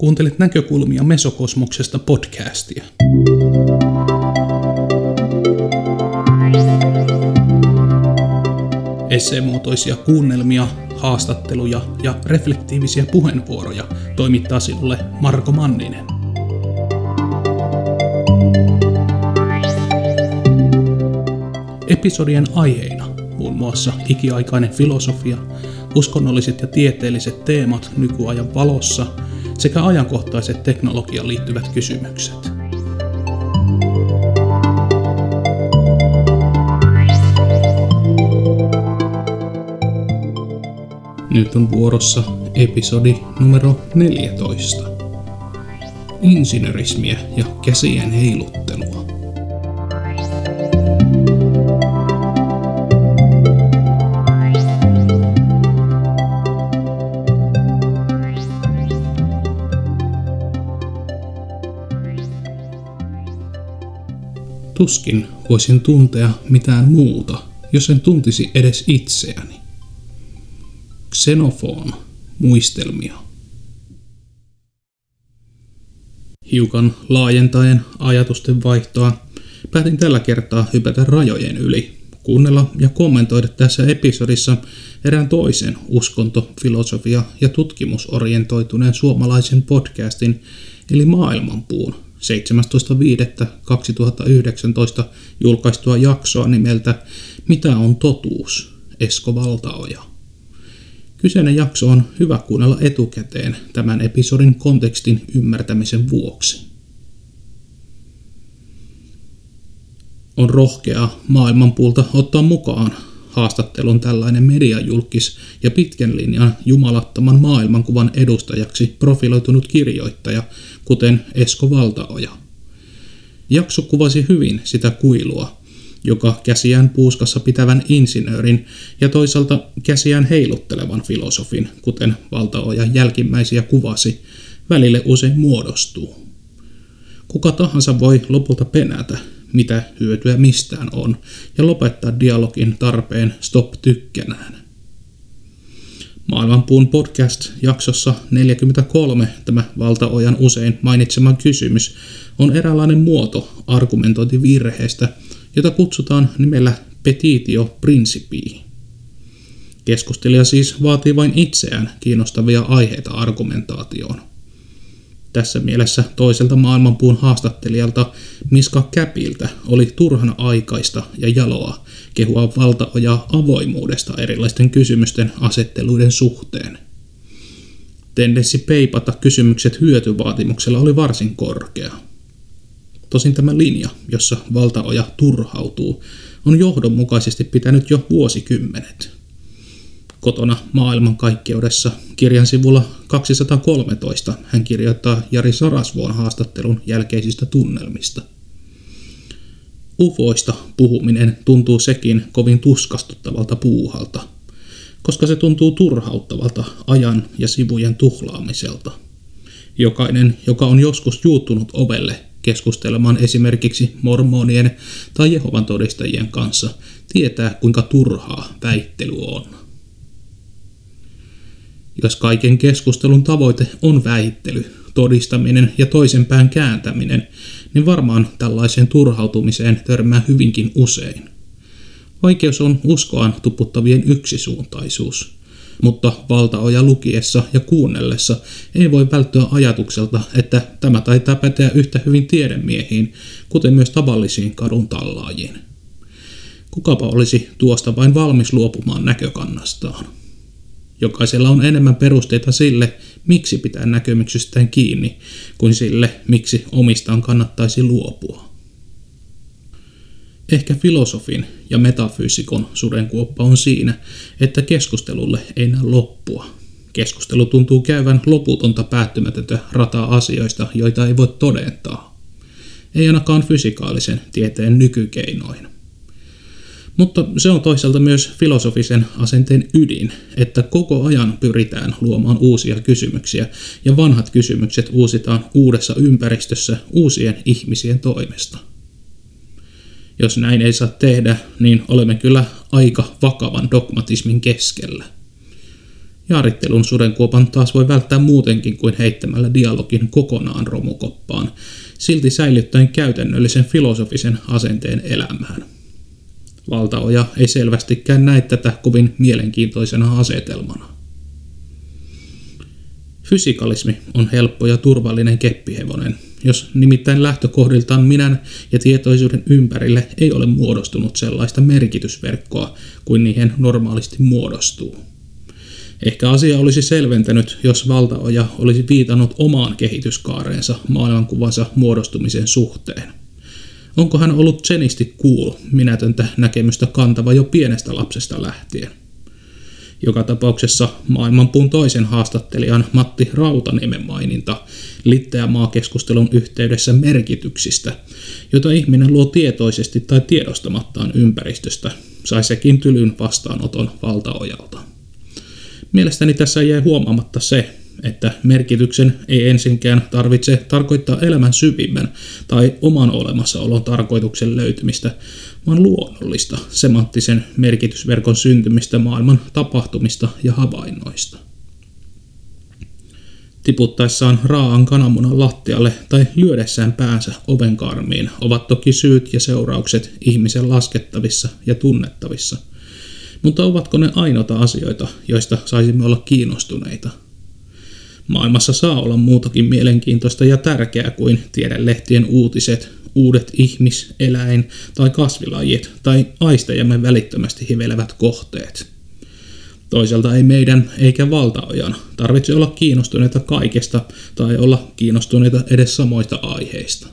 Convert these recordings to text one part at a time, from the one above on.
Kuuntelet Näkökulmia Mesokosmoksesta podcastia. Esseemuotoisia kuunnelmia, haastatteluja ja reflektiivisiä puheenvuoroja toimittaa sinulle Marko Manninen. Episodien aiheina muun muassa ikiaikainen filosofia, uskonnolliset ja tieteelliset teemat nykyajan valossa sekä ajankohtaiset teknologiaan liittyvät kysymykset. Nyt on vuorossa episodi numero 14. Insinöörismiä ja käsien heiluttelua. Tuskin voisin tuntea mitään muuta, jos en tuntisi edes itseäni. Xenofon, muistelmia. Hiukan laajentaen ajatusten vaihtoa, päätin tällä kertaa hypätä rajojen yli, kuunnella ja kommentoida tässä episodissa erään toisen uskonto-, filosofia- ja tutkimusorientoituneen suomalaisen podcastin, eli Maailmanpuun 17.5.2019 julkaistua jaksoa nimeltä Mitä on totuus? Esko Valtaoja. Kyseinen jakso on hyvä kuunnella etukäteen tämän episodin kontekstin ymmärtämisen vuoksi. On rohkeaa Maailmanpuulta ottaa mukaan haastattelun tällainen mediajulkis ja pitkän linjan jumalattoman maailmankuvan edustajaksi profiloitunut kirjoittaja, kuten Esko Valtaoja. Jakso kuvasi hyvin sitä kuilua, joka käsiään puuskassa pitävän insinöörin ja toisaalta käsiään heiluttelevan filosofin, kuten Valtaoja jälkimmäisiä kuvasi, välille usein muodostuu. Kuka tahansa voi lopulta penätä, mitä hyötyä mistään on, ja lopettaa dialogin tarpeen stop tykkänään. Maailmanpuun podcast-jaksossa 43 tämä Valtaojan usein mainitsema kysymys on eräänlainen muoto argumentointivirheestä, jota kutsutaan nimellä petitio principii. Keskustelija siis vaatii vain itseään kiinnostavia aiheita argumentaatioon. Tässä mielessä toiselta Maailmanpuun haastattelijalta Miska Käpiltä oli turhan aikaista ja jaloa kehua Valtaojaa avoimuudesta erilaisten kysymysten asetteluiden suhteen. Tendenssi peipata kysymykset hyötyvaatimuksella oli varsin korkea. Tosin tämä linja, jossa Valtaoja turhautuu, on johdonmukaisesti pitänyt jo vuosikymmenet. Kotona maailmankaikkeudessa kirjan sivulla 213 hän kirjoittaa Jari Sarasvuon haastattelun jälkeisistä tunnelmista. UFOista puhuminen tuntuu sekin kovin tuskastuttavalta puuhalta, koska se tuntuu turhauttavalta ajan ja sivujen tuhlaamiselta. Jokainen, joka on joskus juuttunut ovelle keskustelemaan esimerkiksi mormonien tai Jehovan todistajien kanssa, tietää kuinka turhaa väittely on. Jos kaiken keskustelun tavoite on väittely, todistaminen ja toisen pään kääntäminen, niin varmaan tällaiseen turhautumiseen törmää hyvinkin usein. Vaikeus on uskoaan tuputtavien yksisuuntaisuus, mutta Valtaoja lukiessa ja kuunnellessa ei voi välttyä ajatukselta, että tämä taitaa päteä yhtä hyvin tiedemiehiin, kuten myös tavallisiin kadun tallaajiin. Kukapa olisi tuosta vain valmis luopumaan näkökannastaan. Jokaisella on enemmän perusteita sille, miksi pitää näkemyksistään kiinni, kuin sille, miksi omistaan kannattaisi luopua. Ehkä filosofin ja metafyysikon sudenkuoppa on siinä, että keskustelulle ei näy loppua. Keskustelu tuntuu käyvän loputonta päättymätöntä rataa asioista, joita ei voi todentaa. Ei ainakaan fysikaalisen tieteen nykykeinoin. Mutta se on toisaalta myös filosofisen asenteen ydin, että koko ajan pyritään luomaan uusia kysymyksiä ja vanhat kysymykset uusitaan uudessa ympäristössä uusien ihmisien toimesta. Jos näin ei saa tehdä, niin olemme kyllä aika vakavan dogmatismin keskellä. Jaarittelun sudenkuopan taas voi välttää muutenkin kuin heittämällä dialogin kokonaan romukoppaan, silti säilyttäen käytännöllisen filosofisen asenteen elämään. Valtaoja ei selvästikään näe tätä kovin mielenkiintoisena asetelmana. Fysikalismi on helppo ja turvallinen keppihevonen, jos nimittäin lähtökohdiltaan minän ja tietoisuuden ympärille ei ole muodostunut sellaista merkitysverkkoa kuin niihin normaalisti muodostuu. Ehkä asia olisi selventänyt, jos Valtaoja olisi viitannut omaan kehityskaareensa maailmankuvansa muodostumisen suhteen. Onko hän ollut zenisti minätöntä näkemystä kantava jo pienestä lapsesta lähtien? Joka tapauksessa Maailmanpuun toisen haastattelijan Matti Rautaniemen maininta Litteä-maakeskustelun yhteydessä merkityksistä, jota ihminen luo tietoisesti tai tiedostamattaan ympäristöstä, sai sekin tylyn vastaanoton Valtaojalta. Mielestäni tässä jäi huomaamatta se, että merkityksen ei ensinkään tarvitse tarkoittaa elämän syvimmän tai oman olemassaolon tarkoituksen löytymistä, vaan luonnollista semanttisen merkitysverkon syntymistä maailman tapahtumista ja havainnoista. Tiputtaessaan raaan kananmunan lattialle tai lyödessään päänsä ovenkarmiin ovat toki syyt ja seuraukset ihmisen laskettavissa ja tunnettavissa, mutta ovatko ne ainoita asioita, joista saisimme olla kiinnostuneita? Maailmassa saa olla muutakin mielenkiintoista ja tärkeää kuin tiedelehtien uutiset, uudet ihmis-, eläin- tai kasvilajit tai aistejamme välittömästi hivelevät kohteet. Toisaalta ei meidän eikä Valtaojan tarvitse olla kiinnostuneita kaikesta tai olla kiinnostuneita edes samoista aiheista.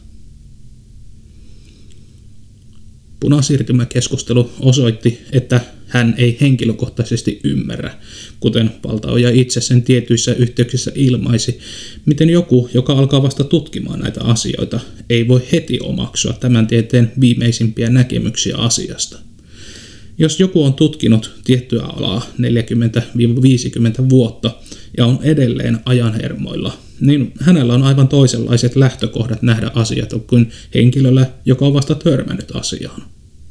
Punasiirtymäkeskustelu osoitti, että hän ei henkilökohtaisesti ymmärrä, kuten Valtaoja itse sen tietyissä yhteyksissä ilmaisi, miten joku, joka alkaa vasta tutkimaan näitä asioita, ei voi heti omaksua tämän tieteen viimeisimpiä näkemyksiä asiasta. Jos joku on tutkinut tiettyä alaa 40-50 vuotta ja on edelleen ajanhermoilla, niin hänellä on aivan toisenlaiset lähtökohdat nähdä asiat kuin henkilöllä, joka on vasta törmännyt asiaan.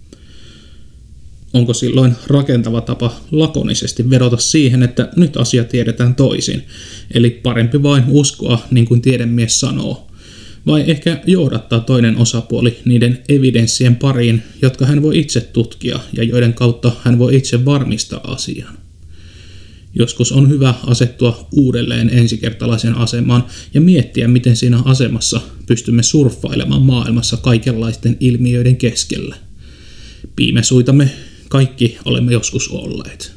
Onko silloin rakentava tapa lakonisesti vedota siihen, että nyt asia tiedetään toisin, eli parempi vain uskoa niin kuin tiedemies sanoo, vai ehkä johdattaa toinen osapuoli niiden evidenssien pariin, jotka hän voi itse tutkia ja joiden kautta hän voi itse varmistaa asian. Joskus on hyvä asettua uudelleen ensikertalaisen asemaan ja miettiä, miten siinä asemassa pystymme surffailemaan maailmassa kaikenlaisten ilmiöiden keskellä. Piimesuitamme kaikki olemme joskus olleet.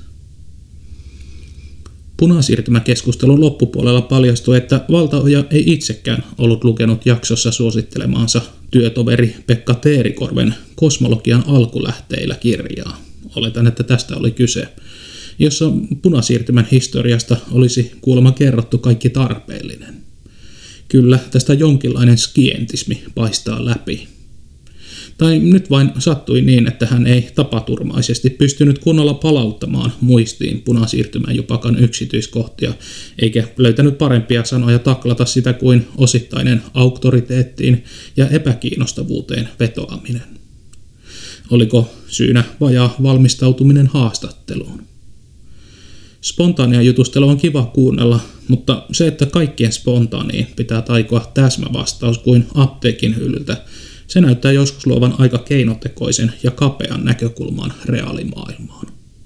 Punasiirtymäkeskustelun loppupuolella paljastui, että Valtaoja ei itsekään ollut lukenut jaksossa suosittelemaansa työtoveri Pekka Teerikorven Kosmologian alkulähteillä -kirjaa. Oletan, että tästä oli kyse, jossa punasiirtymän historiasta olisi kuulemma kerrottu kaikki tarpeellinen. Kyllä, tästä jonkinlainen skientismi paistaa läpi. Tai nyt vain sattui niin, että hän ei tapaturmaisesti pystynyt kunnolla palauttamaan muistiin punasiirtymän jupakan yksityiskohtia, eikä löytänyt parempia sanoja taklata sitä kuin osittainen auktoriteettiin ja epäkiinnostavuuteen vetoaminen. Oliko syynä vajaa valmistautuminen haastatteluun? Spontaania jutustelua on kiva kuunnella, mutta se, että kaikkien spontaaniin pitää taikoa täsmävastaus kuin apteekin hyllyltä, se näyttää joskus luovan aika keinotekoisen ja kapean näkökulman reaalimaailmaan.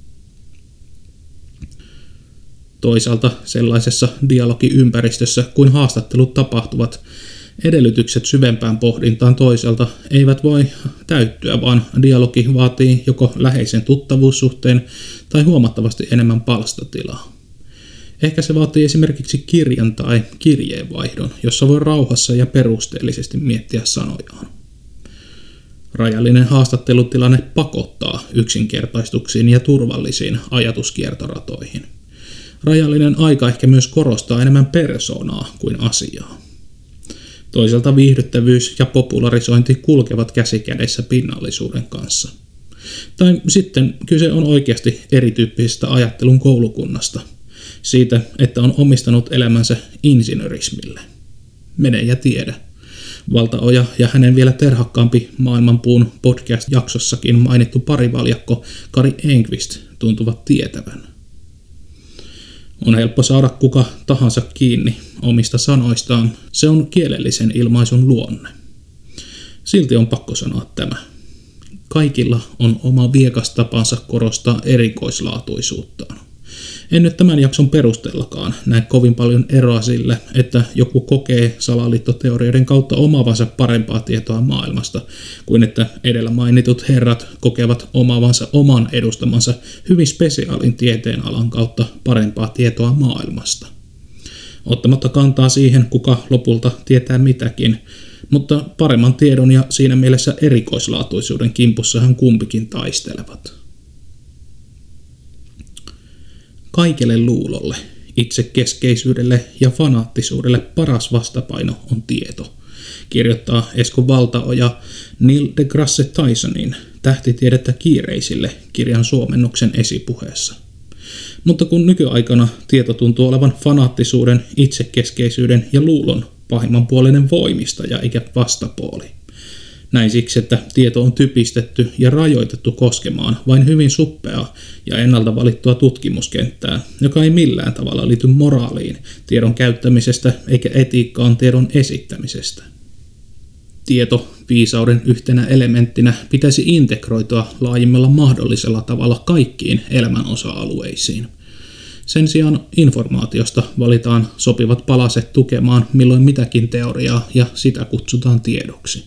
Toisaalta sellaisessa dialogiympäristössä kuin haastattelut tapahtuvat, edellytykset syvempään pohdintaan toiselta eivät voi täyttyä, vaan dialogi vaatii joko läheisen tuttavuussuhteen tai huomattavasti enemmän palstatilaa. Ehkä se vaatii esimerkiksi kirjan tai kirjeenvaihdon, jossa voi rauhassa ja perusteellisesti miettiä sanojaan. Rajallinen haastattelutilanne pakottaa yksinkertaistuksiin ja turvallisiin ajatuskiertoratoihin. Rajallinen aika ehkä myös korostaa enemmän persoonaa kuin asiaa. Toisaalta viihdyttävyys ja popularisointi kulkevat käsi kädessä pinnallisuuden kanssa. Tai sitten kyse on oikeasti erityyppisestä ajattelun koulukunnasta. Siitä, että on omistanut elämänsä insinöörismille. Mene ja tiedä. Valtaoja ja hänen vielä terhakkaampi Maailmanpuun podcast-jaksossakin mainittu parivaljakko Kari Enqvist tuntuvat tietävän. On helppo saada kuka tahansa kiinni omista sanoistaan. Se on kielellisen ilmaisun luonne. Silti on pakko sanoa tämä. Kaikilla on oma viekas tapansa korostaa erikoislaatuisuuttaan. En nyt tämän jakson perusteellakaan näe kovin paljon eroa sille, että joku kokee salaliittoteorioiden kautta omaavansa parempaa tietoa maailmasta, kuin että edellä mainitut herrat kokevat omaavansa oman edustamansa hyvin spesiaalin tieteenalan kautta parempaa tietoa maailmasta. Ottamatta kantaa siihen, kuka lopulta tietää mitäkin, mutta paremman tiedon ja siinä mielessä erikoislaatuisuuden kimpussahan kumpikin taistelevat. Kaikelle luulolle, itsekeskeisyydelle ja fanaattisuudelle paras vastapaino on tieto, kirjoittaa Esko Valtaoja Neil deGrasse Tysonin Tähtitiedettä kiireisille -kirjan suomennoksen esipuheessa. Mutta kun nykyaikana tieto tuntuu olevan fanaattisuuden, itsekeskeisyyden ja luulon pahimmanpuoleinen voimistaja eikä vastapuoli. Näin siksi, että tieto on typistetty ja rajoitettu koskemaan vain hyvin suppeaa ja ennalta valittua tutkimuskenttää, joka ei millään tavalla liity moraaliin tiedon käyttämisestä eikä etiikkaan tiedon esittämisestä. Tieto viisauden yhtenä elementtinä pitäisi integroitua laajimmalla mahdollisella tavalla kaikkiin elämän osa-alueisiin. Sen sijaan informaatiosta valitaan sopivat palaset tukemaan milloin mitäkin teoriaa ja sitä kutsutaan tiedoksi.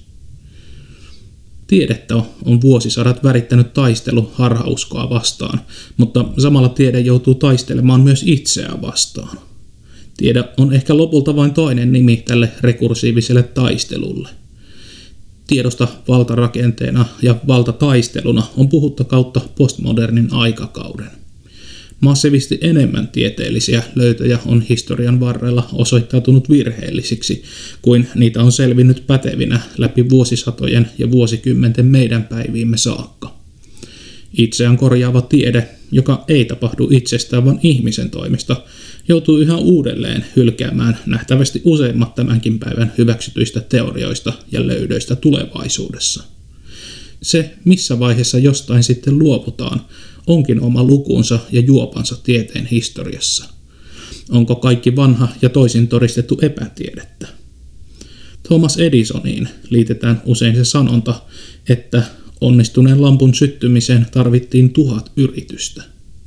Tiedettä on vuosisadat värittänyt taistelu harhauskoa vastaan, mutta samalla tiede joutuu taistelemaan myös itseään vastaan. Tiede on ehkä lopulta vain toinen nimi tälle rekursiiviselle taistelulle. Tiedosta valtarakenteena ja valtataisteluna on puhuttu kautta postmodernin aikakauden. Massiivisesti enemmän tieteellisiä löytöjä on historian varrella osoittautunut virheellisiksi, kuin niitä on selvinnyt pätevinä läpi vuosisatojen ja vuosikymmenten meidän päiviimme saakka. Itseään korjaava tiede, joka ei tapahdu itsestään vaan ihmisen toimesta, joutuu yhä uudelleen hylkäämään nähtävästi useimmat tämänkin päivän hyväksytyistä teorioista ja löydöistä tulevaisuudessa. Se, missä vaiheessa jostain sitten luovutaan, onkin oma lukunsa ja juopansa tieteen historiassa. Onko kaikki vanha ja toisin todistettu epätiedettä? Thomas Edisoniin liitetään usein se sanonta, että onnistuneen lampun syttymiseen tarvittiin 1000 yritystä.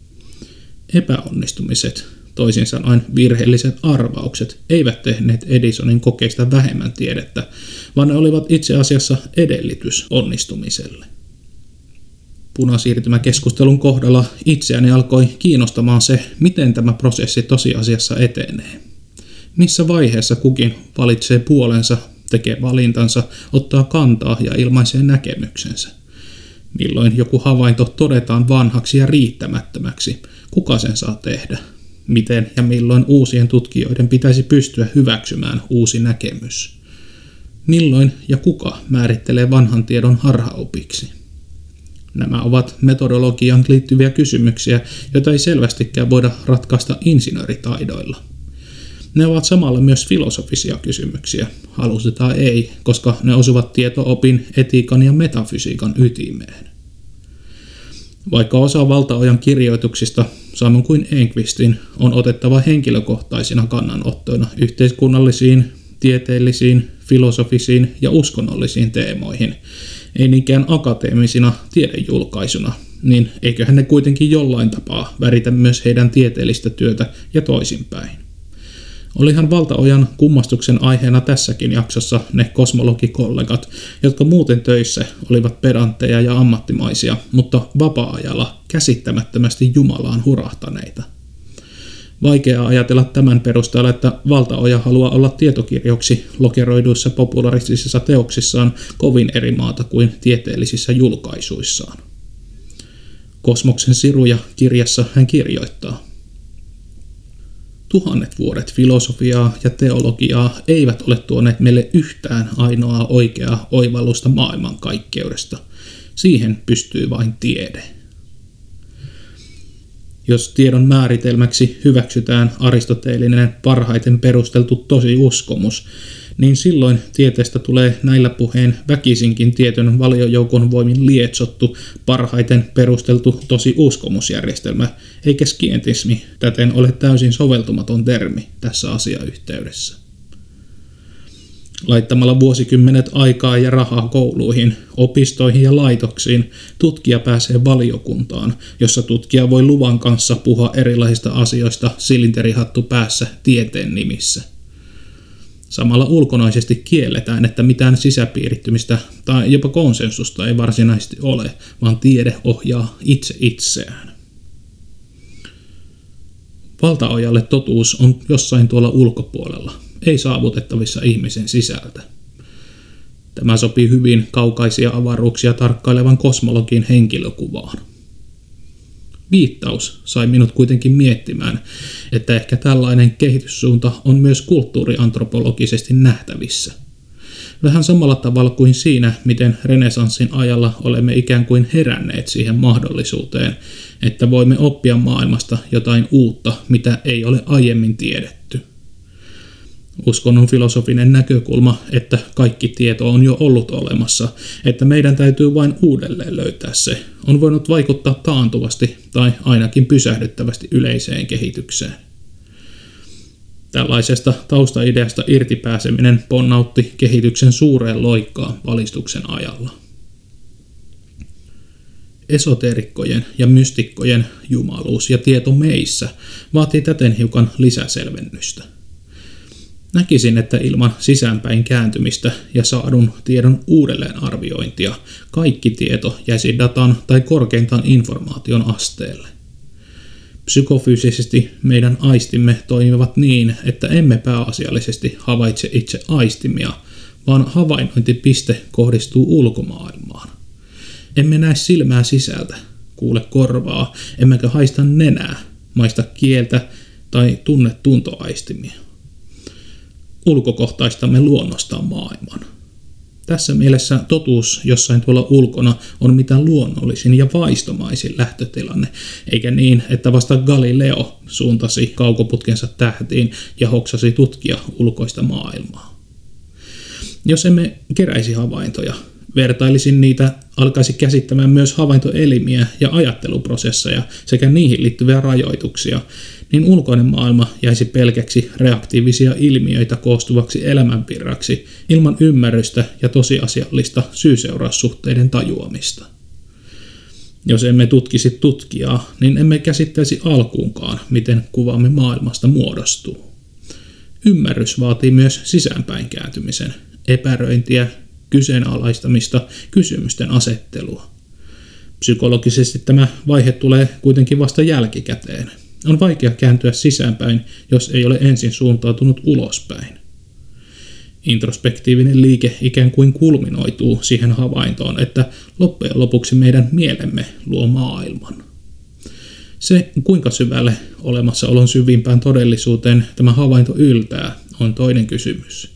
Epäonnistumiset, toisin sanoen virheelliset arvaukset, eivät tehneet Edisonin kokeista vähemmän tiedettä, vaan ne olivat itse asiassa edellytys onnistumiselle. Punasiirtymäkeskustelun kohdalla itseäni alkoi kiinnostamaan se, miten tämä prosessi tosiasiassa etenee. Missä vaiheessa kukin valitsee puolensa, tekee valintansa, ottaa kantaa ja ilmaisee näkemyksensä. Milloin joku havainto todetaan vanhaksi ja riittämättömäksi, kuka sen saa tehdä? Miten ja milloin uusien tutkijoiden pitäisi pystyä hyväksymään uusi näkemys? Milloin ja kuka määrittelee vanhan tiedon harhaopiksi? Nämä ovat metodologiaan liittyviä kysymyksiä, joita ei selvästikään voida ratkaista insinööritaidoilla. Ne ovat samalla myös filosofisia kysymyksiä, halusi tai ei, koska ne osuvat tieto-opin, etiikan ja metafysiikan ytimeen. Vaikka osa Valtaojan kirjoituksista, samoin kuin Enqvistin, on otettava henkilökohtaisina kannanottoina yhteiskunnallisiin, tieteellisiin, filosofisiin ja uskonnollisiin teemoihin, ei niinkään akateemisina tiedejulkaisuna, niin eiköhän ne kuitenkin jollain tapaa väritä myös heidän tieteellistä työtä ja toisinpäin. Olihan Valtaojan kummastuksen aiheena tässäkin jaksossa ne kosmologikollegat, jotka muuten töissä olivat pedantteja ja ammattimaisia, mutta vapaa-ajalla käsittämättömästi Jumalaan hurahtaneita. Vaikea ajatella tämän perusteella, että Valtaoja haluaa olla tietokirjoiksi lokeroiduissa popularistisissa teoksissaan kovin eri maata kuin tieteellisissä julkaisuissaan. Kosmoksen siruja -kirjassa hän kirjoittaa: 1000 vuodet filosofiaa ja teologiaa eivät ole tuoneet meille yhtään ainoaa oikeaa oivallusta maailmankaikkeudesta. Siihen pystyy vain tiede. Jos tiedon määritelmäksi hyväksytään aristoteelinen parhaiten perusteltu tosiuskomus, niin silloin tieteestä tulee näillä puheen väkisinkin tietyn valiojoukon voimin lietsottu parhaiten perusteltu tosiuskomusjärjestelmä, eikä skientismi täten ole täysin soveltumaton termi tässä asiayhteydessä. Laittamalla vuosikymmenet aikaa ja rahaa kouluihin, opistoihin ja laitoksiin, tutkija pääsee valiokuntaan, jossa tutkija voi luvan kanssa puhua erilaisista asioista silinterihattu päässä tieteen nimissä. Samalla ulkonaisesti kielletään, että mitään sisäpiirittymistä tai jopa konsensusta ei varsinaisesti ole, vaan tiede ohjaa itse itseään. Valtaojalle totuus on jossain tuolla ulkopuolella, ei saavutettavissa ihmisen sisältä. Tämä sopii hyvin kaukaisia avaruuksia tarkkailevan kosmologin henkilökuvaan. Viittaus sai minut kuitenkin miettimään, että ehkä tällainen kehityssuunta on myös kulttuuriantropologisesti nähtävissä. Vähän samalla tavalla kuin siinä, miten renesanssin ajalla olemme ikään kuin heränneet siihen mahdollisuuteen, että voimme oppia maailmasta jotain uutta, mitä ei ole aiemmin tiedetty. Uskonnon filosofinen näkökulma, että kaikki tieto on jo ollut olemassa, että meidän täytyy vain uudelleen löytää se, on voinut vaikuttaa taantuvasti tai ainakin pysähdyttävästi yleiseen kehitykseen. Tällaisesta taustaideasta irtipääseminen ponnautti kehityksen suureen loikkaan valistuksen ajalla. Esoteerikkojen ja mystikkojen jumaluus ja tieto meissä vaatii täten hiukan lisäselvennystä. Näkisin, että ilman sisäänpäin kääntymistä ja saadun tiedon uudelleenarviointia kaikki tieto jäisi datan tai korkeintaan informaation asteelle. Psykofyysisesti meidän aistimme toimivat niin, että emme pääasiallisesti havaitse itse aistimia, vaan havainnointipiste kohdistuu ulkomaailmaan. Emme näe silmää sisältä, kuule korvaa, emmekä haista nenää, maista kieltä tai tunne tuntoaistimia. Ulkokohtaistamme luonnostaan maailman. Tässä mielessä totuus jossain tuolla ulkona on mitä luonnollisin ja vaistomaisin lähtötilanne, eikä niin, että vasta Galileo suuntasi kaukoputkensa tähtiin ja hoksasi tutkia ulkoista maailmaa. Jos emme keräisi havaintoja, vertailisin niitä, alkaisi käsittämään myös havaintoelimiä ja ajatteluprosesseja sekä niihin liittyviä rajoituksia, niin ulkoinen maailma jäisi pelkäksi reaktiivisia ilmiöitä koostuvaksi elämänvirraksi ilman ymmärrystä ja tosiasiallista syy-seuraussuhteiden tajuamista. Jos emme tutkisi tutkijaa, niin emme käsittäisi alkuunkaan, miten kuvamme maailmasta muodostuu. Ymmärrys vaatii myös sisäänpäin kääntymisen, epäröintiä, kyseenalaistamista, kysymysten asettelua. Psykologisesti tämä vaihe tulee kuitenkin vasta jälkikäteen. On vaikea kääntyä sisäänpäin, jos ei ole ensin suuntautunut ulospäin. Introspektiivinen liike ikään kuin kulminoituu siihen havaintoon, että loppujen lopuksi meidän mielemme luo maailman. Se, kuinka syvälle olemassaolon syvimpään todellisuuteen tämä havainto yltää, on toinen kysymys.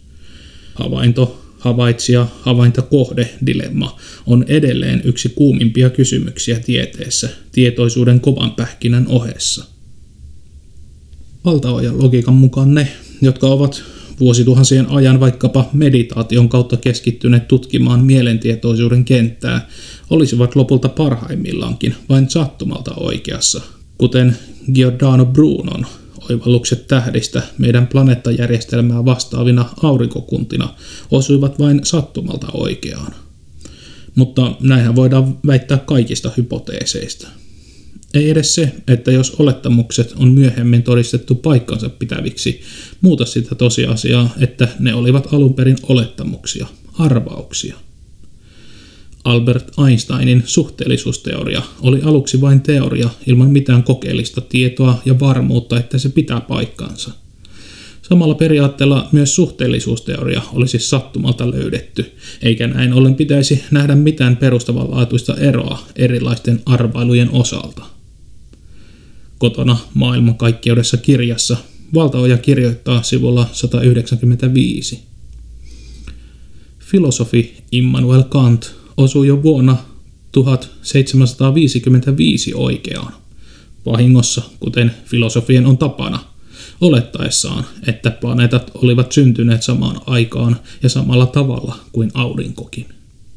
Havaintokohde-dilemma on edelleen yksi kuumimpia kysymyksiä tieteessä, tietoisuuden kovan pähkinän ohessa. Valtaojan logiikan mukaan ne, jotka ovat vuosituhansien ajan vaikkapa meditaation kautta keskittyneet tutkimaan mielentietoisuuden kenttää, olisivat lopulta parhaimmillaankin vain sattumalta oikeassa, kuten Giordano Brunon oivallukset tähdistä meidän planeettajärjestelmää vastaavina aurinkokuntina osuivat vain sattumalta oikeaan. Mutta näinhän voidaan väittää kaikista hypoteeseista. Ei edes se, että jos olettamukset on myöhemmin todistettu paikkansa pitäviksi, muuta sitä tosiasiaa, että ne olivat alun perin olettamuksia, arvauksia. Albert Einsteinin suhteellisuusteoria oli aluksi vain teoria ilman mitään kokeellista tietoa ja varmuutta, että se pitää paikkansa. Samalla periaatteella myös suhteellisuusteoria olisi sattumalta löydetty, eikä näin ollen pitäisi nähdä mitään perustavanlaatuista eroa erilaisten arvailujen osalta. Kotona maailmankaikkeudessa kirjassa Valtaoja kirjoittaa sivulla 195. Filosofi Immanuel Kant osui jo vuonna 1755 oikeaan. vahingossa, kuten filosofien on tapana, olettaessaan, että planeetat olivat syntyneet samaan aikaan ja samalla tavalla kuin aurinkokin.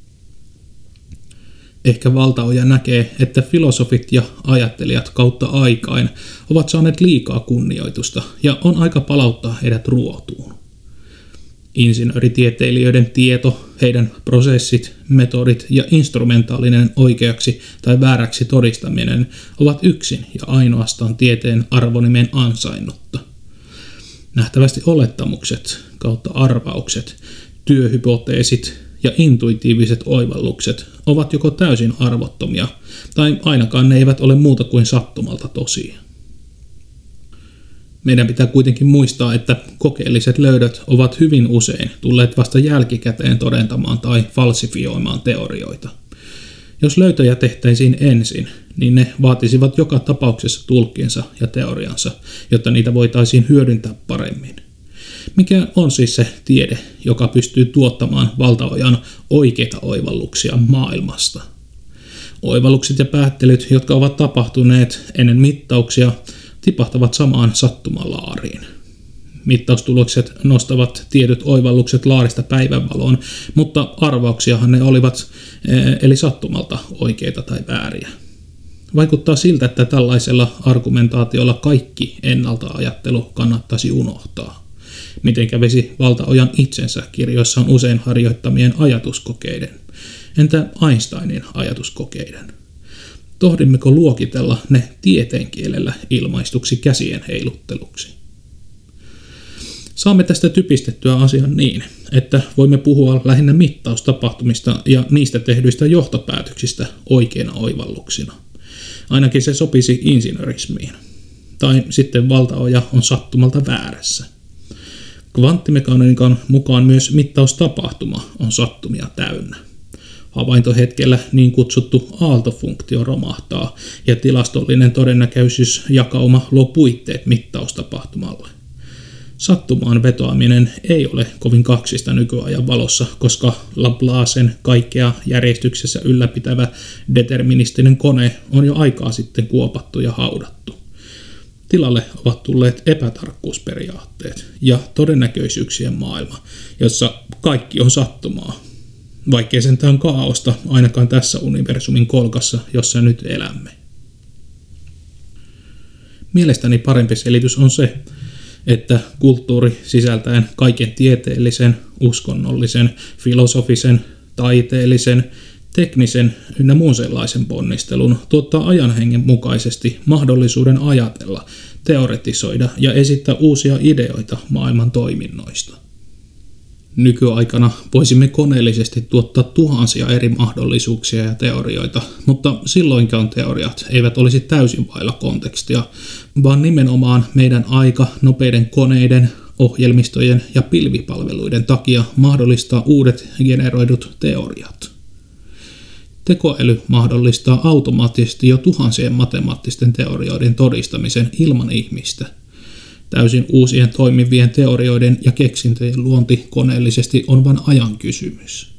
Ehkä valtaoja näkee, että filosofit ja ajattelijat kautta aikain ovat saaneet liikaa kunnioitusta ja on aika palauttaa heidät ruotuun. Insinööritieteilijöiden tieto, heidän prosessit, metodit ja instrumentaalinen oikeaksi tai vääräksi todistaminen ovat yksin ja ainoastaan tieteen arvonimen ansainnutta. Nähtävästi olettamukset kautta arvaukset, työhypoteesit ja intuitiiviset oivallukset ovat joko täysin arvottomia tai ainakaan ne eivät ole muuta kuin sattumalta tosia. Meidän pitää kuitenkin muistaa, että kokeelliset löydöt ovat hyvin usein tulleet vasta jälkikäteen todentamaan tai falsifioimaan teorioita. Jos löytöjä tehtäisiin ensin, niin ne vaatisivat joka tapauksessa tulkkinsa ja teoriansa, jotta niitä voitaisiin hyödyntää paremmin. Mikä on siis se tiede, joka pystyy tuottamaan valtaojan oikeita oivalluksia maailmasta? Oivallukset ja päättelyt, jotka ovat tapahtuneet ennen mittauksia, tipahtavat samaan sattumalaariin. Mittaustulokset nostavat tietyt oivallukset laarista päivänvaloon, mutta arvauksiahan ne olivat, eli sattumalta oikeita tai vääriä. Vaikuttaa siltä, että tällaisella argumentaatiolla kaikki ennalta-ajattelu kannattaisi unohtaa. Miten kävisi valtaojan itsensä kirjoissaan usein harjoittamien ajatuskokeiden? Entä Einsteinin ajatuskokeiden? Tohdimmeko luokitella ne tieteenkielellä ilmaistuksi käsien heilutteluksi? Saamme tästä typistettyä asian niin, että voimme puhua lähinnä mittaustapahtumista ja niistä tehdyistä johtopäätöksistä oikeina oivalluksina. Ainakin se sopisi insinöörismiin. Tai sitten valtaoja on sattumalta väärässä. Kvanttimekaniikan mukaan myös mittaustapahtuma on sattumia täynnä. Havaintohetkellä niin kutsuttu aaltofunktio romahtaa ja tilastollinen todennäköisyysjakauma luo puitteet mittaustapahtumalle. Sattumaan vetoaminen ei ole kovin kaksista nykyajan valossa, koska Laplacen kaikkea järjestyksessä ylläpitävä deterministinen kone on jo aikaa sitten kuopattu ja haudattu. Tilalle ovat tulleet epätarkkuusperiaatteet ja todennäköisyyksien maailma, jossa kaikki on sattumaa, vaikkei sentään kaaosta ainakaan tässä universumin kolkassa, jossa nyt elämme. Mielestäni parempi selitys on se, että kulttuuri sisältäen kaiken tieteellisen, uskonnollisen, filosofisen, taiteellisen, teknisen ynnä muun sellaisen ponnistelun tuottaa ajanhengen mukaisesti mahdollisuuden ajatella, teoretisoida ja esittää uusia ideoita maailman toiminnoista. Nykyaikana voisimme koneellisesti tuottaa tuhansia eri mahdollisuuksia ja teorioita, mutta silloinkaan teoriat eivät olisi täysin vailla kontekstia, vaan nimenomaan meidän aika nopeiden koneiden, ohjelmistojen ja pilvipalveluiden takia mahdollistaa uudet generoidut teoriat. Tekoäly mahdollistaa automaattisesti jo tuhansien matemaattisten teorioiden todistamisen ilman ihmistä. Täysin uusien toimivien teorioiden ja keksintöjen luonti koneellisesti on vain ajan kysymys.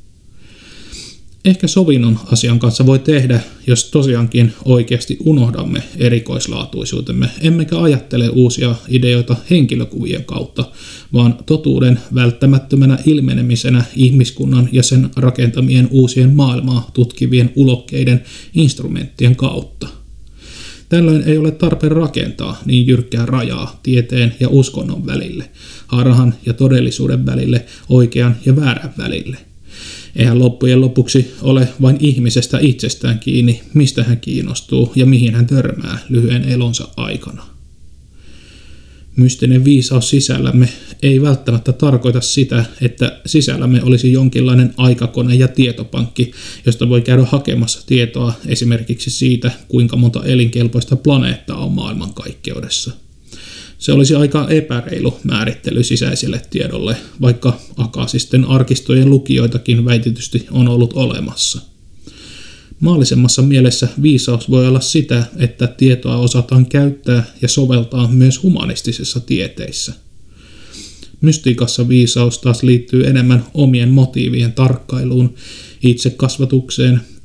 Ehkä sovinnon asian kanssa voi tehdä, jos tosiaankin oikeasti unohdamme erikoislaatuisuutemme, emmekä ajattele uusia ideoita henkilökuvien kautta, vaan totuuden välttämättömänä ilmenemisenä ihmiskunnan ja sen rakentamien uusien maailmaa tutkivien ulokkeiden instrumenttien kautta. Tällöin ei ole tarpeen rakentaa niin jyrkkää rajaa tieteen ja uskonnon välille, harhan ja todellisuuden välille, oikean ja väärän välille. Eihän loppujen lopuksi ole vain ihmisestä itsestään kiinni, mistä hän kiinnostuu ja mihin hän törmää lyhyen elonsa aikana. Mystinen viisaus sisällämme ei välttämättä tarkoita sitä, että sisällämme olisi jonkinlainen aikakone ja tietopankki, josta voi käydä hakemassa tietoa esimerkiksi siitä, kuinka monta elinkelpoista planeettaa on maailmankaikkeudessa. Se olisi aika epäreilu määrittely sisäiselle tiedolle, vaikka akaasisten arkistojen lukijoitakin väitetysti on ollut olemassa. Maallisemmassa mielessä viisaus voi olla sitä, että tietoa osataan käyttää ja soveltaa myös humanistisissa tieteissä. Mystiikassa viisaus taas liittyy enemmän omien motiivien tarkkailuun, itsekasvatukseen,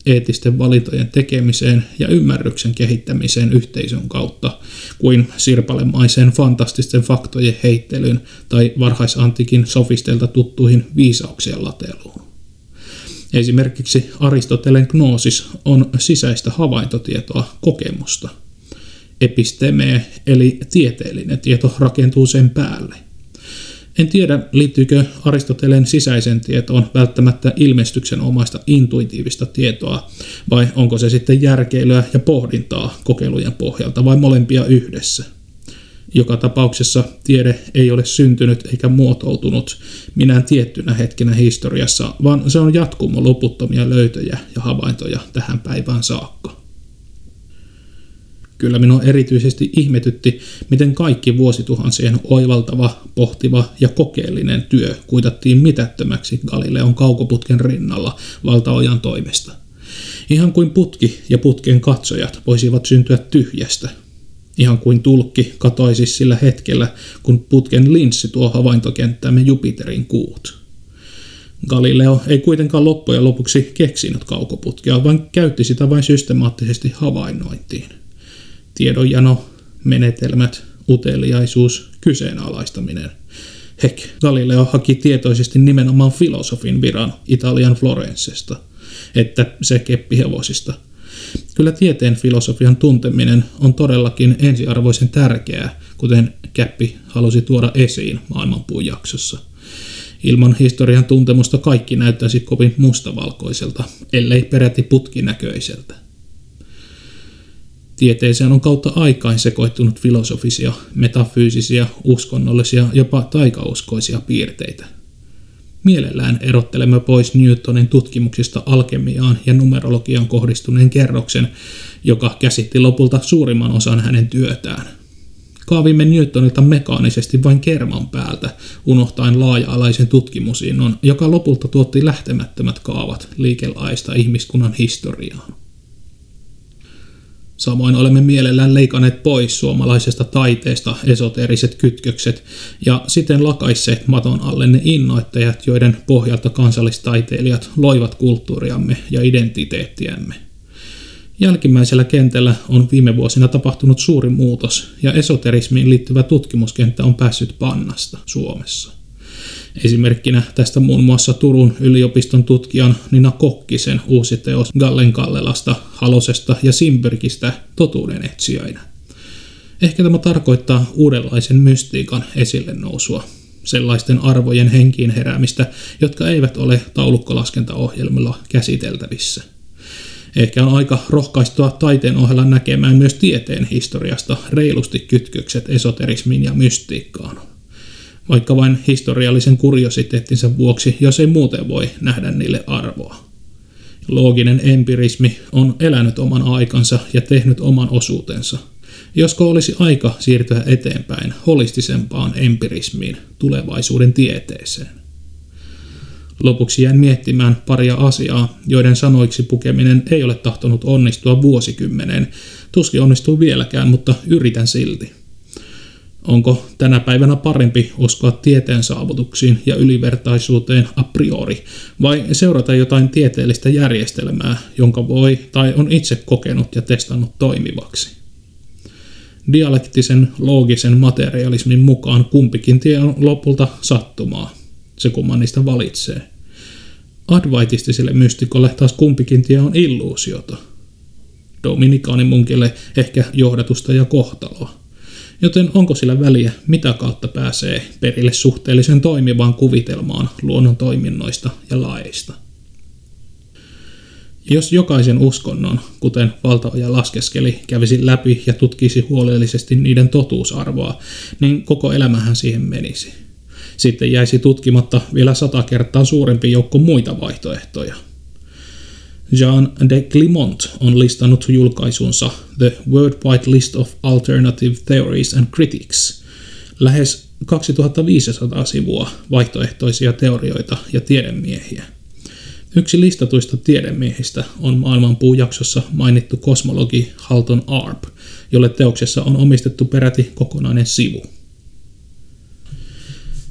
eettisten valintojen tekemiseen ja ymmärryksen kehittämiseen yhteisön kautta, kuin sirpalemaiseen fantastisten faktojen heittelyyn tai varhaisantiikin sofistelta tuttuihin viisauksien lateluun. Esimerkiksi Aristoteleen gnoosis on sisäistä havaintotietoa, kokemusta. Epistemee eli tieteellinen tieto rakentuu sen päälle. En tiedä, liittyykö Aristoteleen sisäisen tietoon välttämättä ilmestyksenomaista intuitiivista tietoa, vai onko se sitten järkeilyä ja pohdintaa kokeilujen pohjalta, vai molempia yhdessä. Joka tapauksessa tiede ei ole syntynyt eikä muotoutunut minään tiettynä hetkenä historiassa, vaan se on jatkumo loputtomia löytöjä ja havaintoja tähän päivään saakka. Kyllä minua erityisesti ihmetytti, miten kaikki vuosituhansien oivaltava, pohtiva ja kokeellinen työ kuitattiin mitättömäksi Galileon kaukoputken rinnalla valtaojan toimesta. Ihan kuin putki ja putken katsojat voisivat syntyä tyhjästä. Ihan kuin tulkki katoisi sillä hetkellä, kun putken linssi tuo havaintokenttämme Jupiterin kuut. Galileo ei kuitenkaan loppujen lopuksi keksinyt kaukoputkea, vaan käytti sitä vain systemaattisesti havainnointiin. Tiedonjano, menetelmät, uteliaisuus, kyseenalaistaminen. Galileo haki tietoisesti nimenomaan filosofin viran Italian Florensesta, että se keppihevosista. Kyllä tieteen filosofian tunteminen on todellakin ensiarvoisen tärkeää, kuten Käppi halusi tuoda esiin Maailmanpuun jaksossa. Ilman historian tuntemusta kaikki näyttäisi kovin mustavalkoiselta, ellei peräti putkinäköiseltä. Tieteeseen on kautta aikain sekoittunut filosofisia, metafyysisiä, uskonnollisia, jopa taikauskoisia piirteitä. Mielellään erottelemme pois Newtonin tutkimuksista alkemiaan ja numerologiaan kohdistuneen kerroksen, joka käsitti lopulta suurimman osan hänen työtään. Kaavimme Newtonilta mekaanisesti vain kerman päältä, unohtaen laaja-alaisen tutkimusinnon, joka lopulta tuotti lähtemättömät kaavat liikelaista ihmiskunnan historiaan. Samoin olemme mielellään leikanneet pois suomalaisesta taiteesta esoteeriset kytkökset ja siten lakaisseet maton alle ne innoittajat, joiden pohjalta kansallistaiteilijat loivat kulttuuriamme ja identiteettiämme. Jälkimmäisellä kentällä on viime vuosina tapahtunut suuri muutos ja esoterismiin liittyvä tutkimuskenttä on päässyt pannasta Suomessa. Esimerkkinä tästä muun muassa Turun yliopiston tutkijan Nina Kokkisen uusi teos Gallen-Gallelasta, Halosesta ja Simbergistä totuuden etsijöinä. Ehkä tämä tarkoittaa uudenlaisen mystiikan esille nousua, sellaisten arvojen henkiin heräämistä, jotka eivät ole taulukkolaskentaohjelmilla käsiteltävissä. Ehkä on aika rohkaistua taiteen ohella näkemään myös tieteen historiasta reilusti kytkökset esoterismiin ja mystiikkaan. Vaikka vain historiallisen kuriositeettinsa vuoksi, jos ei muuten voi nähdä niille arvoa. Looginen empirismi on elänyt oman aikansa ja tehnyt oman osuutensa. Josko olisi aika siirtyä eteenpäin holistisempaan empirismiin, tulevaisuuden tieteeseen. Lopuksi jäin miettimään paria asiaa, joiden sanoiksi pukeminen ei ole tahtonut onnistua vuosikymmeneen. Tuskin onnistuu vieläkään, mutta yritän silti. Onko tänä päivänä parempi uskoa tieteen saavutuksiin ja ylivertaisuuteen a priori, vai seurata jotain tieteellistä järjestelmää, jonka voi tai on itse kokenut ja testannut toimivaksi? Dialektisen loogisen materialismin mukaan kumpikin tie on lopulta sattumaa, se kumman niistä valitsee. Advaitistiselle mystikolle taas kumpikin tie on illuusiota. Dominikaanimunkille ehkä johdatusta ja kohtaloa. Joten onko sillä väliä, mitä kautta pääsee perille suhteellisen toimivaan kuvitelmaan luonnon toiminnoista ja laeista? Jos jokaisen uskonnon, kuten Valtaoja laskeskeli, kävisi läpi ja tutkisi huolellisesti niiden totuusarvoa, niin koko elämähän siihen menisi. Sitten jäisi tutkimatta vielä 100 kertaa suurempi joukko muita vaihtoehtoja. Jean de Clement on listannut julkaisunsa The Worldwide List of Alternative Theories and Critics lähes 2500 sivua vaihtoehtoisia teorioita ja tiedemiehiä. Yksi listatuista tiedemiehistä on Maailmanpuun jaksossa mainittu kosmologi Halton Arp, jolle teoksessa on omistettu peräti kokonainen sivu.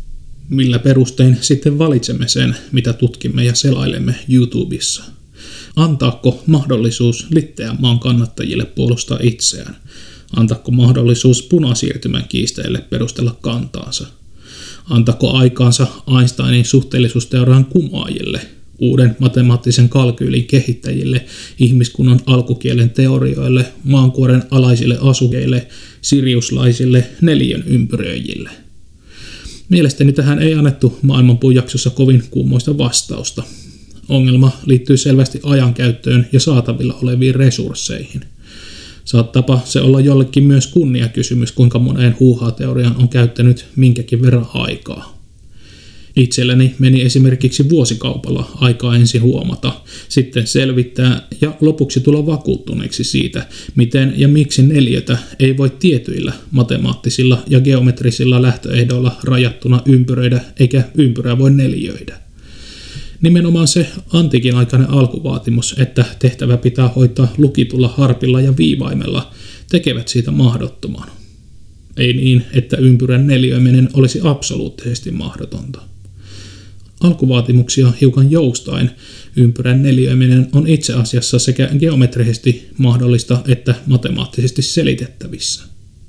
Millä perustein sitten valitsemme sen, mitä tutkimme ja selailemme YouTubessa? Antaako mahdollisuus litteän maan kannattajille puolustaa itseään? Antaako mahdollisuus punasiirtymän kiistäjille perustella kantaansa? Antaako aikaansa Einsteinin suhteellisuusteorian kumoajille, uuden matemaattisen kalkyylin kehittäjille, ihmiskunnan alkukielen teorioille, maankuoren alaisille asukkeille, siriuslaisille, neliön ympyröijille? Mielestäni tähän ei annettu Maailmanpuun jaksossa kovin kummoista vastausta. Ongelma liittyy selvästi ajankäyttöön ja saatavilla oleviin resursseihin. Saattaapa se olla jollekin myös kunniakysymys, kuinka moneen huuhaa-teoriaan on käyttänyt minkäkin verran aikaa. Itselläni meni esimerkiksi vuosikaupalla aikaa ensin huomata, sitten selvittää ja lopuksi tulla vakuuttuneeksi siitä, miten ja miksi neliötä ei voi tietyillä matemaattisilla ja geometrisilla lähtöehdoilla rajattuna ympyröidä eikä ympyrää voi neliöidä. Nimenomaan se antiikin aikainen alkuvaatimus, että tehtävä pitää hoitaa lukitulla harpilla ja viivaimella, tekevät siitä mahdottoman. Ei niin, että ympyrän neliöiminen olisi absoluuttisesti mahdotonta. Alkuvaatimuksia hiukan joustain ympyrän neliöiminen on itse asiassa sekä geometrisesti mahdollista että matemaattisesti selitettävissä.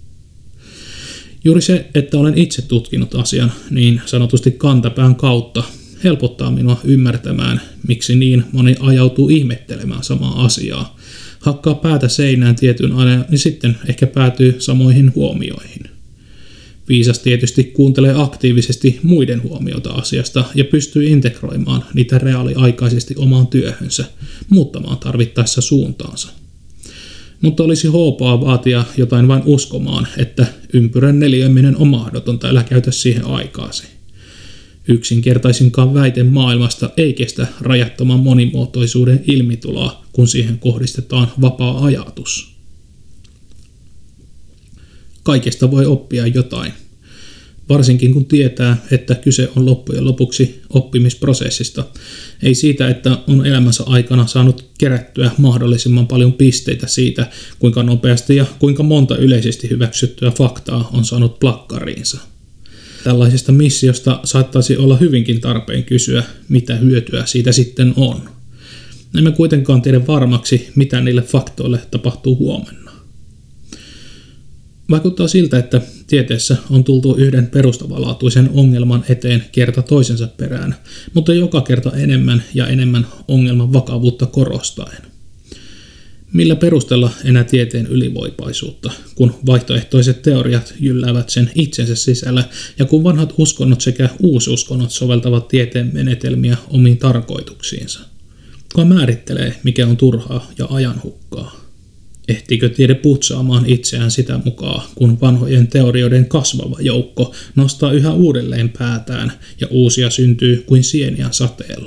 Juuri se, että olen itse tutkinut asian niin sanotusti kantapään kautta, helpottaa minua ymmärtämään, miksi niin moni ajautuu ihmettelemään samaa asiaa, hakkaa päätä seinään tietyn ajan, niin sitten ehkä päätyy samoihin huomioihin. Viisas tietysti kuuntelee aktiivisesti muiden huomiota asiasta ja pystyy integroimaan niitä reaaliaikaisesti omaan työhönsä, muuttamaan tarvittaessa suuntaansa. Mutta olisi hoopaa vaatia jotain vain uskomaan, että ympyrän neliöiminen on mahdotonta, älä käytä siihen aikaasi. Yksinkertaisinkaan väite maailmasta ei kestä rajattoman monimuotoisuuden ilmituloa, kun siihen kohdistetaan vapaa ajatus. Kaikesta voi oppia jotain, varsinkin kun tietää, että kyse on loppujen lopuksi oppimisprosessista, ei siitä, että on elämänsä aikana saanut kerättyä mahdollisimman paljon pisteitä siitä, kuinka nopeasti ja kuinka monta yleisesti hyväksyttyä faktaa on saanut plakkariinsa. Tällaisesta missiosta saattaisi olla hyvinkin tarpeen kysyä, mitä hyötyä siitä sitten on. Emme kuitenkaan tiedä varmaksi, mitä niille faktoille tapahtuu huomenna. Vaikuttaa siltä, että tieteessä on tultu yhden perustavanlaatuisen ongelman eteen kerta toisensa perään, mutta joka kerta enemmän ja enemmän ongelman vakavuutta korostaen. Millä perustella enää tieteen ylivoipaisuutta, kun vaihtoehtoiset teoriat jylläävät sen itsensä sisällä ja kun vanhat uskonnot sekä uususkonnot soveltavat tieteen menetelmiä omiin tarkoituksiinsa? Kuka määrittelee, mikä on turhaa ja ajanhukkaa? Ehtiikö tiede putsaamaan itseään sitä mukaan, kun vanhojen teorioiden kasvava joukko nostaa yhä uudelleen päätään ja uusia syntyy kuin sieniä sateella?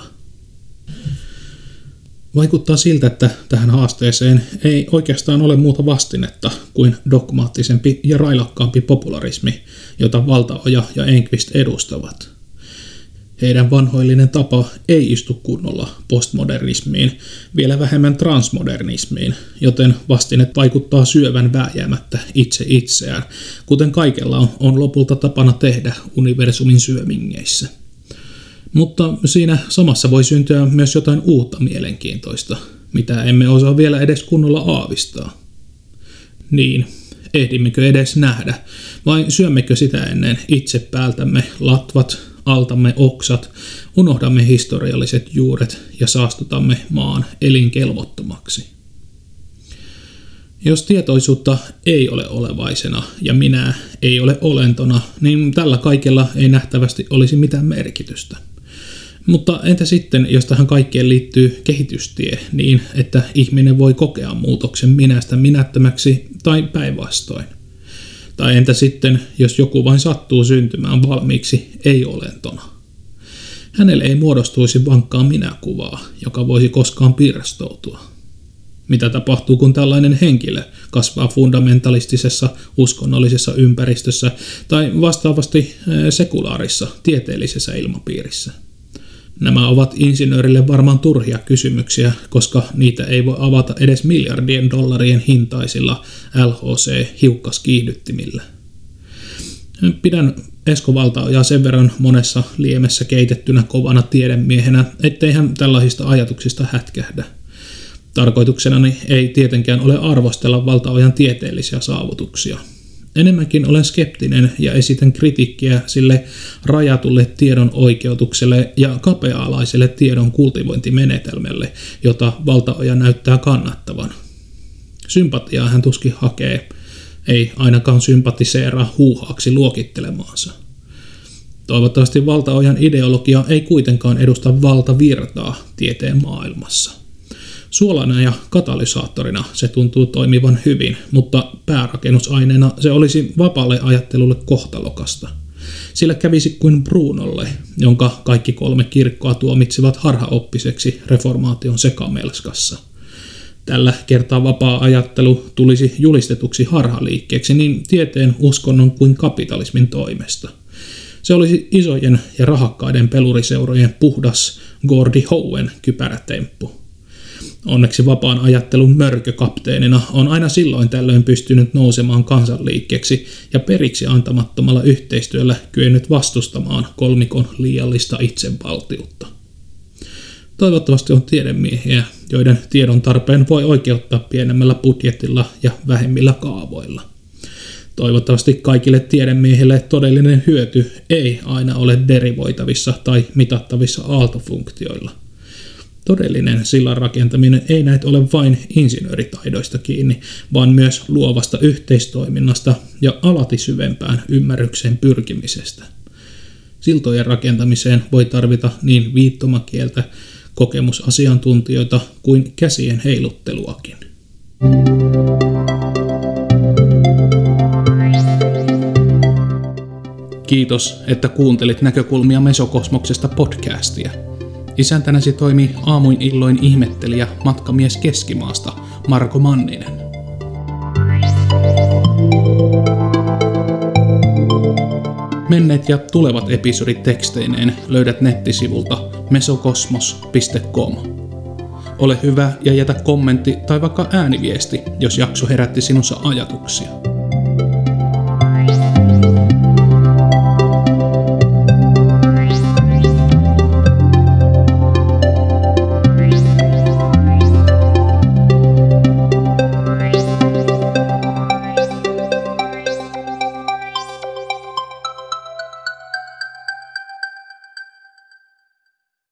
Vaikuttaa siltä, että tähän haasteeseen ei oikeastaan ole muuta vastinetta kuin dogmaattisempi ja railakkaampi popularismi, jota Valtaoja ja Enqvist edustavat. Heidän vanhoillinen tapa ei istu kunnolla postmodernismiin, vielä vähemmän transmodernismiin, joten vastinet vaikuttaa syövän vääjäämättä itse itseään, kuten kaikella on lopulta tapana tehdä universumin syömingeissä. Mutta siinä samassa voi syntyä myös jotain uutta mielenkiintoista, mitä emme osaa vielä edes kunnolla aavistaa. Niin, ehdimmekö edes nähdä, vai syömmekö sitä ennen itse päältämme latvat, altamme oksat, unohdamme historialliset juuret ja saastutamme maan elinkelvottomaksi? Jos tietoisuutta ei ole olevaisena ja minä ei ole olentona, niin tällä kaikella ei nähtävästi olisi mitään merkitystä. Mutta entä sitten, jos tähän kaikkeen liittyy kehitystie niin, että ihminen voi kokea muutoksen minästä minättömäksi tai päinvastoin? Tai entä sitten, jos joku vain sattuu syntymään valmiiksi ei-olentona? Hänelle ei muodostuisi vankkaa minäkuvaa, joka voisi koskaan pirstoutua. Mitä tapahtuu, kun tällainen henkilö kasvaa fundamentalistisessa uskonnollisessa ympäristössä tai vastaavasti sekulaarissa tieteellisessä ilmapiirissä? Nämä ovat insinöörille varmaan turhia kysymyksiä, koska niitä ei voi avata edes miljardien dollarien hintaisilla LHC-hiukkaskiihdyttimillä. Pidän Esko Valtaojaa sen verran monessa liemessä keitettynä kovana tiedemiehenä, ettei hän tällaisista ajatuksista hätkähdä. Tarkoituksenani ei tietenkään ole arvostella valtaojan tieteellisiä saavutuksia. Enemmänkin olen skeptinen ja esitän kritiikkiä sille rajatulle tiedon oikeutukselle ja kapea-alaiselle tiedon kultivointimenetelmälle, jota valtaoja näyttää kannattavan. Sympatiaa hän tuskin hakee, ei ainakaan sympatiseeraa huuhaaksi luokittelemaansa. Toivottavasti valtaojan ideologia ei kuitenkaan edusta valtavirtaa tieteen maailmassa. Suolana ja katalysaattorina se tuntuu toimivan hyvin, mutta päärakennusaineena se olisi vapaalle ajattelulle kohtalokasta. Sillä kävisi kuin Brunolle, jonka kaikki 3 kirkkoa tuomitsivat harhaoppiseksi reformaation sekamelskassa. Tällä kertaa vapaa ajattelu tulisi julistetuksi harhaliikkeeksi niin tieteen, uskonnon kuin kapitalismin toimesta. Se olisi isojen ja rahakkaiden peluriseurojen puhdas Gordie Howen kypärätemppu. Onneksi vapaan ajattelun mörkökapteenina on aina silloin tällöin pystynyt nousemaan kansanliikkeeksi ja periksi antamattomalla yhteistyöllä kyennyt vastustamaan kolmikon liiallista itsevaltiutta. Toivottavasti on tiedemiehiä, joiden tiedon tarpeen voi oikeuttaa pienemmällä budjetilla ja vähemmillä kaavoilla. Toivottavasti kaikille tiedemiehille todellinen hyöty ei aina ole derivoitavissa tai mitattavissa aaltofunktioilla. Todellinen sillan rakentaminen ei näet ole vain insinööritaidoista kiinni, vaan myös luovasta yhteistoiminnasta ja alati syvempään ymmärrykseen pyrkimisestä. Siltojen rakentamiseen voi tarvita niin viittomakieltä, kokemusasiantuntijoita kuin käsien heilutteluakin. Kiitos, että kuuntelit Näkökulmia Mesokosmoksesta podcastia. Isäntänäsi toimii aamuin illoin ihmettelijä matkamies Keskimaasta Marko Manninen. Menneet ja tulevat episodit teksteineen löydät nettisivulta mesokosmos.com. Ole hyvä ja jätä kommentti tai vaikka ääniviesti, jos jakso herätti sinussa ajatuksia.